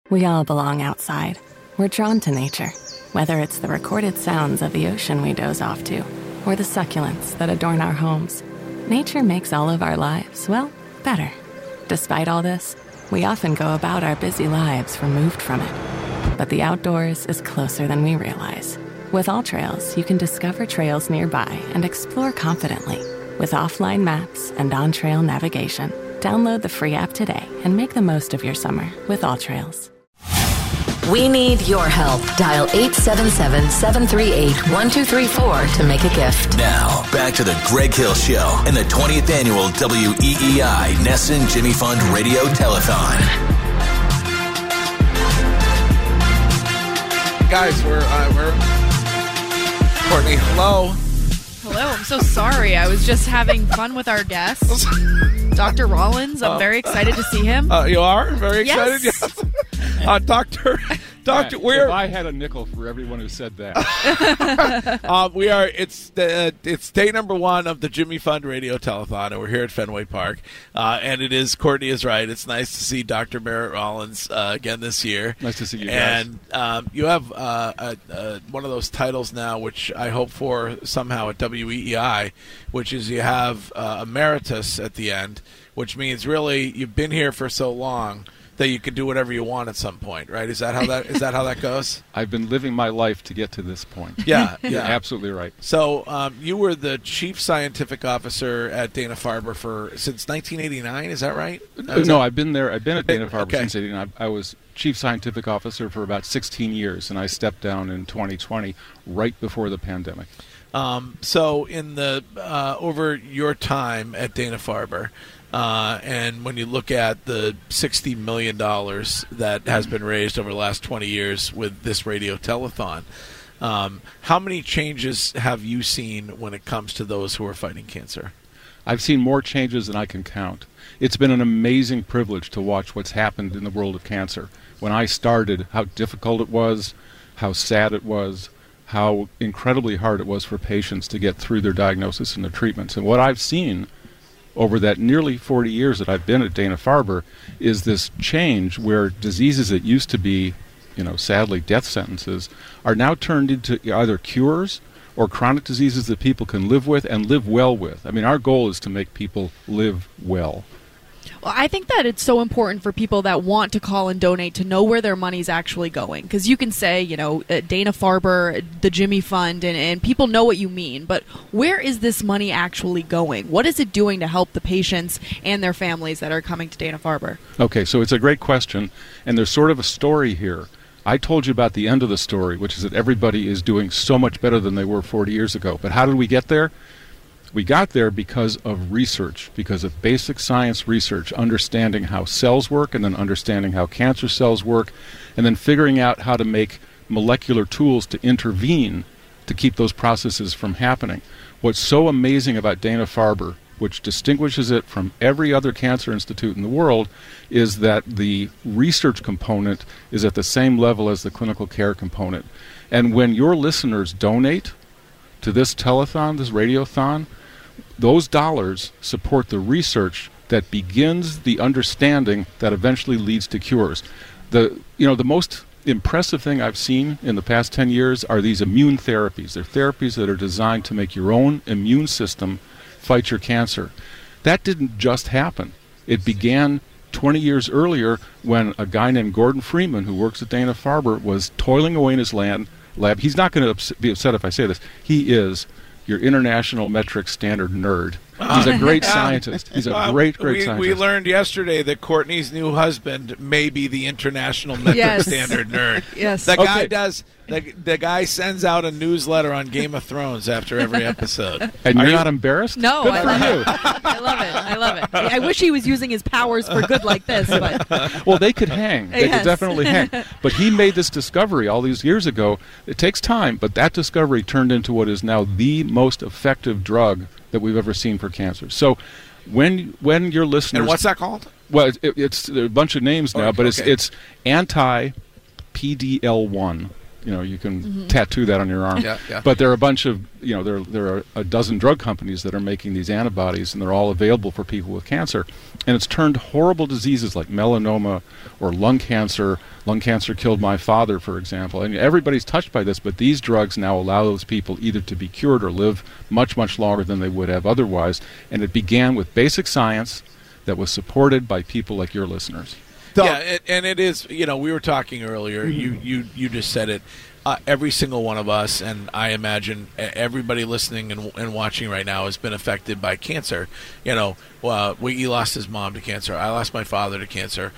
We all belong outside. We're drawn to nature, whether it's the recorded sounds of the ocean we doze off to, or the succulents that adorn our homes. Nature makes all of our lives, well, better. Despite all this, we often go about our busy lives removed from it. But the outdoors is closer than we realize. With AllTrails, you can discover trails nearby and explore confidently. With offline maps and on-trail navigation, download the free app today and make the most of your summer with AllTrails. We need your help. Dial 877-738-1234 to make a gift. Now, back to the Greg Hill Show and the 20th annual WEEI Nesson Jimmy Fund Radio Telethon. Guys, we're Courtney, hello. Hello, I'm so sorry. I was just having fun with our guest, Dr. Rollins. I'm very excited to see him. You are? Very excited? Yes. Doctor, if I had a nickel for everyone who said that. It's day number 1 of the Jimmy Fund Radio Telethon, and we're here at Fenway Park. And it is, Courtney is right, it's nice to see Dr. Merritt Rollins again this year. Nice to see you guys. And you have one of those titles now, which I hope for somehow at WEEI, which is you have emeritus at the end, which means really you've been here for so long that you can do whatever you want at some point, right? Is that how that goes? I've been living my life to get to this point. Yeah. You're absolutely right. So you were the chief scientific officer at Dana-Farber since 1989. Is that right? No, I've been there. I've been at Dana-Farber since 1989. I was chief scientific officer for about 16 years, and I stepped down in 2020, right before the pandemic. So in the over your time at Dana-Farber. And when you look at the $60 million that has been raised over the last 20 years with this radio telethon, how many changes have you seen when it comes to those who are fighting cancer? I've seen more changes than I can count. It's been an amazing privilege to watch what's happened in the world of cancer. When I started, how difficult it was, how sad it was, how incredibly hard it was for patients to get through their diagnosis and their treatments. And what I've seen over that nearly 40 years that I've been at Dana-Farber is this change where diseases that used to be, sadly death sentences, are now turned into either cures or chronic diseases that people can live with and live well with. I mean, our goal is to make people live well. Well, I think that it's so important for people that want to call and donate to know where their money's actually going. Because you can say, Dana-Farber, the Jimmy Fund, and people know what you mean. But where is this money actually going? What is it doing to help the patients and their families that are coming to Dana-Farber? Okay, so it's a great question. And there's sort of a story here. I told you about the end of the story, which is that everybody is doing so much better than they were 40 years ago. But how did we get there? We got there because of research, because of basic science research, understanding how cells work and then understanding how cancer cells work, and then figuring out how to make molecular tools to intervene to keep those processes from happening. What's so amazing about Dana-Farber, which distinguishes it from every other cancer institute in the world, is that the research component is at the same level as the clinical care component. And when your listeners donate to this telethon, this radiothon, those dollars support the research that begins the understanding that eventually leads to cures. The most impressive thing I've seen in the past 10 years are these immune therapies. They're therapies that are designed to make your own immune system fight your cancer. That didn't just happen. It began 20 years earlier when a guy named Gordon Freeman, who works at Dana-Farber, was toiling away in his lab. He's not going to be upset if I say this. He is your international metric standard nerd. He's a great scientist. He's a great scientist. We learned yesterday that Courtney's new husband may be the international metric standard nerd. Yes. Guy does. The guy sends out a newsletter on Game of Thrones after every episode. And you're not embarrassed? No, good I for love you. it. I love it. I wish he was using his powers for good like this. But well, they could hang. They could definitely hang. But he made this discovery all these years ago. It takes time, but that discovery turned into what is now the most effective drug that we've ever seen for cancer. So when your listeners... And what's that called? Well, it's a bunch of names now, but it's anti-PD-L1. You can tattoo that on your arm. Yeah. But there are a bunch of, there are a dozen drug companies that are making these antibodies, and they're all available for people with cancer. And it's turned horrible diseases like melanoma or lung cancer. Lung cancer killed my father, for example. And everybody's touched by this, but these drugs now allow those people either to be cured or live much, much longer than they would have otherwise. And it began with basic science that was supported by people like your listeners. Yeah, and it is, we were talking earlier, you just said it, every single one of us, and I imagine everybody listening and watching right now has been affected by cancer. Wiggy lost his mom to cancer, I lost my father to cancer.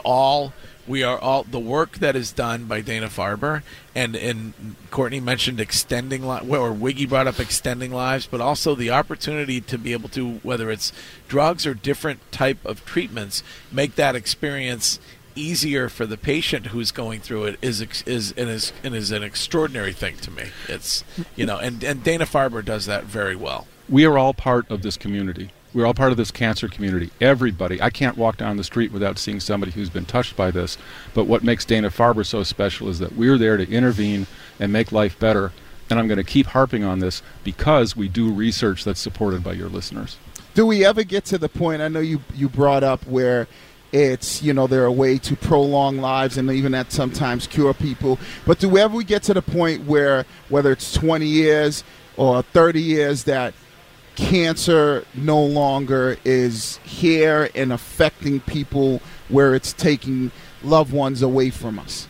We are all the work that is done by Dana-Farber, and Courtney mentioned extending or Wiggy brought up extending lives, but also the opportunity to be able to, whether it's drugs or different type of treatments, make that experience easier for the patient who's going through it is an extraordinary thing to me. It's and Dana-Farber does that very well. We are all part of this community. We're all part of this cancer community. Everybody. I can't walk down the street without seeing somebody who's been touched by this. But what makes Dana-Farber so special is that we're there to intervene and make life better. And I'm going to keep harping on this because we do research that's supported by your listeners. Do we ever get to the point, I know you brought up where it's, they're a way to prolong lives and even that sometimes cure people. But do we ever get to the point where, whether it's 20 years or 30 years, that cancer no longer is here and affecting people, where it's taking loved ones away from us?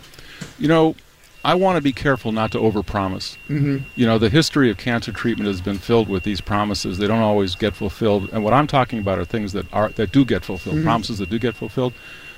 I want to be careful not to overpromise. The history of cancer treatment has been filled with these promises. They don't always get fulfilled. And what I'm talking about are things that do get fulfilled, promises that do get fulfilled.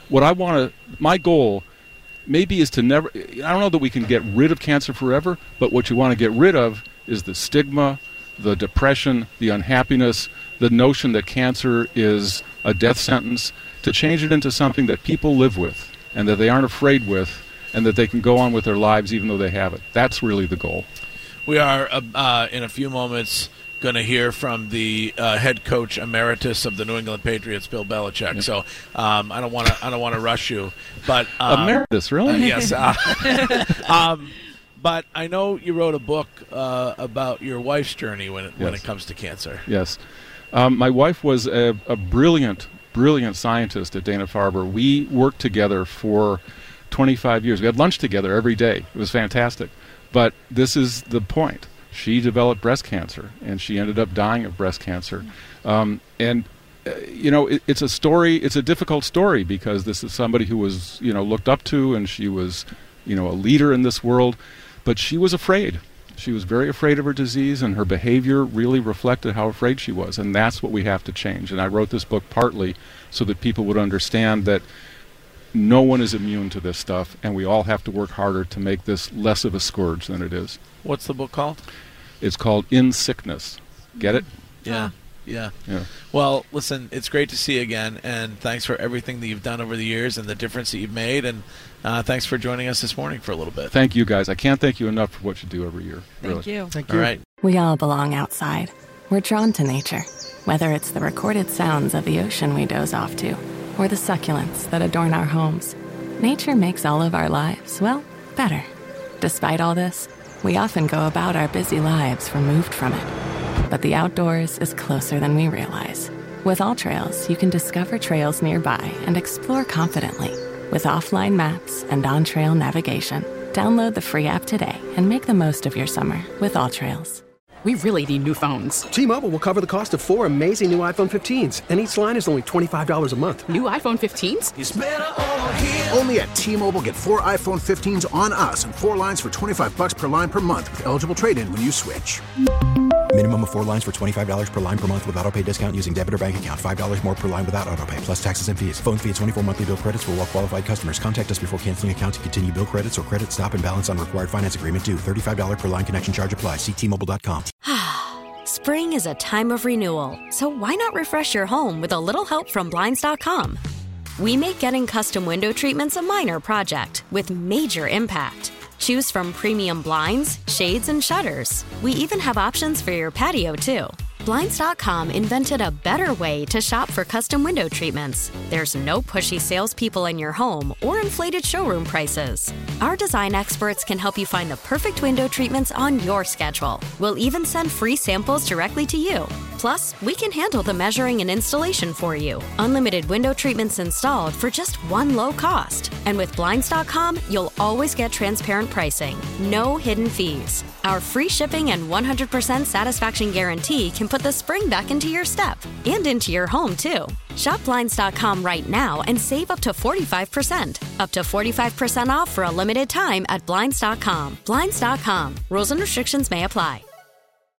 My goal maybe is to never, I don't know that we can get rid of cancer forever, but what you want to get rid of is the stigma, the depression, the unhappiness, the notion that cancer is a death sentence, to change it into something that people live with and that they aren't afraid with, and that they can go on with their lives even though they have it. That's really the goal. We are, in a few moments, going to hear from the head coach emeritus of the New England Patriots, Bill Belichick. Yep. So I don't want to rush you, but emeritus, really? Yes. But I know you wrote a book about your wife's journey when it comes to cancer. Yes. My wife was a brilliant scientist at Dana-Farber. We worked together for 25 years. We had lunch together every day. It was fantastic. But this is the point. She developed breast cancer, and she ended up dying of breast cancer. It's a story. It's a difficult story because this is somebody who was, looked up to, and she was, a leader in this world. But she was afraid. She was very afraid of her disease, and her behavior really reflected how afraid she was. And that's what we have to change. And I wrote this book partly so that people would understand that no one is immune to this stuff, and we all have to work harder to make this less of a scourge than it is. What's the book called? It's called In Sickness. Get it? Yeah. Well, listen, it's great to see you again, and thanks for everything that you've done over the years and the difference that you've made, and thanks for joining us this morning for a little bit. Thank you, guys. I can't thank you enough for what you do every year. Thank you. Thank you. All right. We all belong outside. We're drawn to nature, whether it's the recorded sounds of the ocean we doze off to, or the succulents that adorn our homes. Nature makes all of our lives, better. Despite all this, we often go about our busy lives removed from it. But the outdoors is closer than we realize. With AllTrails, you can discover trails nearby and explore confidently. With offline maps and on-trail navigation, download the free app today and make the most of your summer with AllTrails. We really need new phones. T-Mobile will cover the cost of 4 amazing new iPhone 15s, and each line is only $25 a month. New iPhone 15s? It's better over here. Only at T-Mobile, get 4 iPhone 15s on us and 4 lines for $25 per line per month with eligible trade-in when you switch. Minimum of 4 lines for $25 per line per month with autopay discount using debit or bank account. $5 more per line without autopay, plus taxes and fees. Phone fee at 24 monthly bill credits for well-qualified customers. Contact us before canceling account to continue bill credits or credit stop and balance on required finance agreement due. $35 per line connection charge applies. See T-Mobile.com. Spring is a time of renewal, so why not refresh your home with a little help from Blinds.com? We make getting custom window treatments a minor project with major impact. Choose from premium blinds, shades, and shutters. We even have options for your patio, too. Blinds.com invented a better way to shop for custom window treatments. There's no pushy salespeople in your home or inflated showroom prices. Our design experts can help you find the perfect window treatments on your schedule. We'll even send free samples directly to you. Plus, we can handle the measuring and installation for you. Unlimited window treatments installed for just one low cost. And with Blinds.com, you'll always get transparent pricing. No hidden fees. Our free shipping and 100% satisfaction guarantee can put the spring back into your step and into your home, too. Shop Blinds.com right now and save up to 45%. Up to 45% off for a limited time at Blinds.com. Blinds.com. Rules and restrictions may apply.